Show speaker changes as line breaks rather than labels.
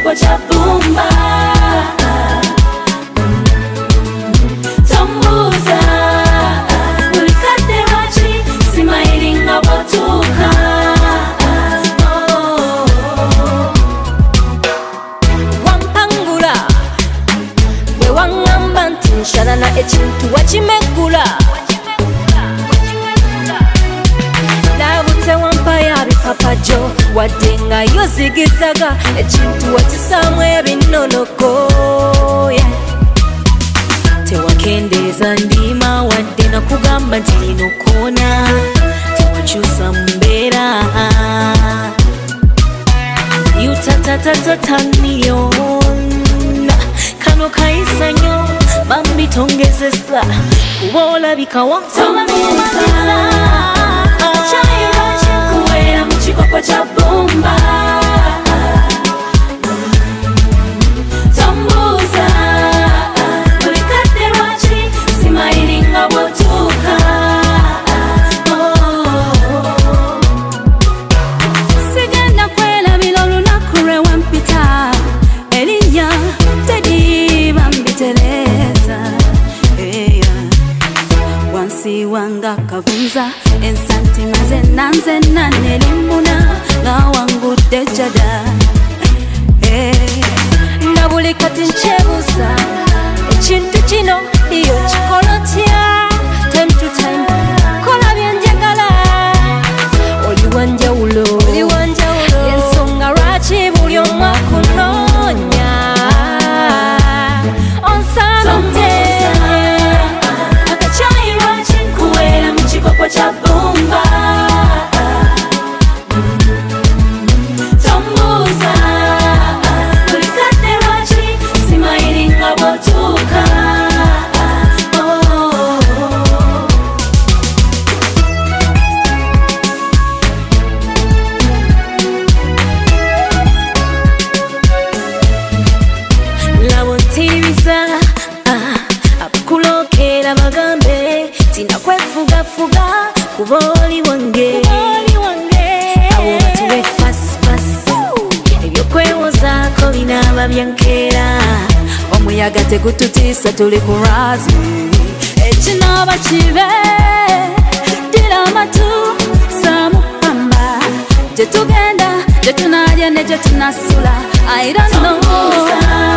chikopo cha bumba. Tombuza ulikate wachi simailinga botuka. Wampangula we wangamba nti nshalana ekintu wakimegula. Papa Joe wadenga yozigizaga ekintu wakisamu ebinonoko. Tewakendeza ndima wadde nakugamba nti linokona tewakyusa mbeera. Yutatatataniyon kano kayisa nnyo bambi tongezesa kuba olabika wantomaliza. Chikopo cha bumba. Tombuza ulikate wachi simailinga botuka. Sigenda kwela bilolu nakure wampita elinya tedi bambiteleza. Wansi wanga kavunza ensanti maze nanze limuna na wangu dejada. Nabuli kati nchebuza ekintu kino iyo kikolotya. Time to time kola byenjagala oli wanjawulo ensonga lwaki buli omu akunoonya. Onsabye akacayi lwaki nkuweera mu kikopo kya bumba. Tombuza ulikate lwaki simailinga botuka. Labontiriza abakulokera bagambe tinakwefugafuga kuba oli wange. Abo batuwe fast ebyokwewozaako binaaba byankeera. Omuyaga tegututiisa tuli ku razi ekinaaba kibe dira amatu samuhamba. Gye tugenda gye tunaalya ne gye tunasula I don't know.